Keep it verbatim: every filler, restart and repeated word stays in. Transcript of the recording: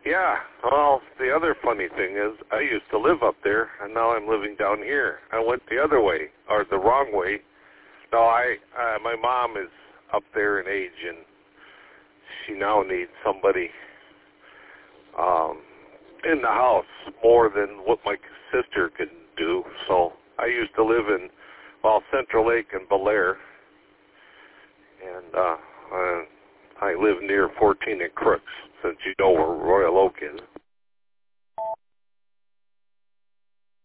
Yeah, well, the other funny thing is I used to live up there, and now I'm living down here. I went the other way, or the wrong way. No, I, uh, my mom is up there in age, and she now needs somebody um, in the house more than what my sister could do. So I used to live in, well, Central Lake and Belair, and uh, uh, I live near fourteen and Crooks, since you know where Royal Oak is.